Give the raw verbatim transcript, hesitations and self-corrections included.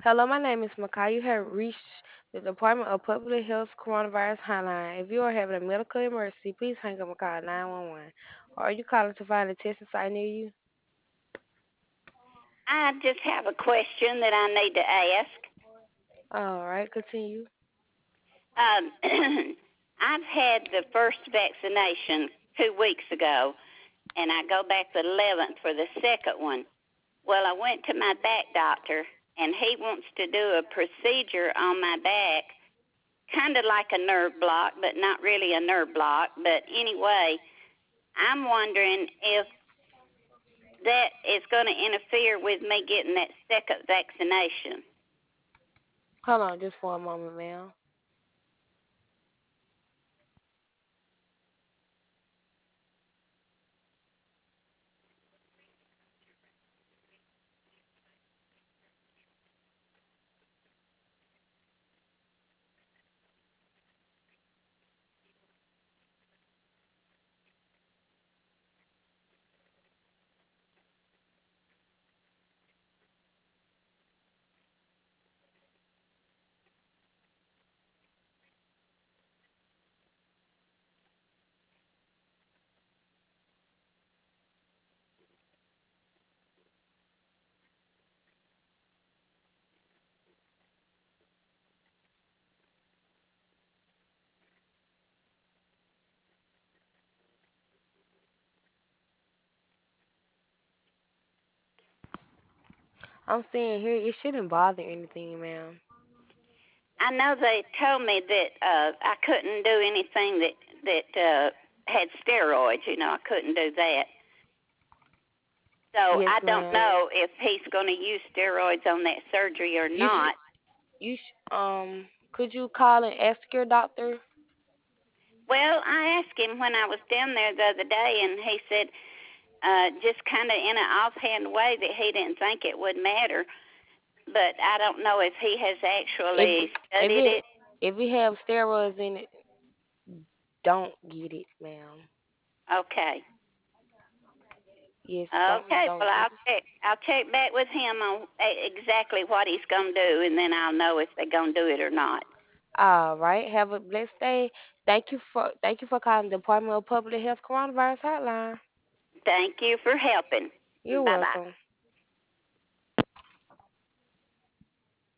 Hello, my name is Makai. You have reached the Department of Public Health Coronavirus Hotline. If you are having a medical emergency, please hang up and call nine one one. Or are you calling to find a testing site near you? I just have a question that I need to ask. All right, continue. Um, I've had the first vaccination two weeks ago, and I go back the eleventh for the second one. Well, I went to my back doctor, and he wants to do a procedure on my back, kind of like a nerve block, but not really a nerve block. But anyway, I'm wondering if that is going to interfere with me getting that second vaccination. Hold on just for a moment, ma'am. I'm seeing here it shouldn't bother anything, ma'am. I know they told me that uh, I couldn't do anything that that uh, had steroids. You know, I couldn't do that. So I Yes, don't ma'am. know if he's going to use steroids on that surgery or You should not. you sh- um could you call and ask your doctor? Well, I asked him when I was down there the other day, and he said uh, just kind of in an offhand way that he didn't think it would matter. But I don't know if he has If actually if studied it it. if it have steroids in it, don't get it, ma'am. Okay. Yes, don't Okay. Well, don't get I'll it. check. I'll check back with him on e- exactly what he's going to do, and then I'll know if they're going to do it or not. All right. Have a blessed day. Thank you for thank you for calling the Department of Public Health Coronavirus Hotline. Thank you for helping. You're Bye bye. welcome.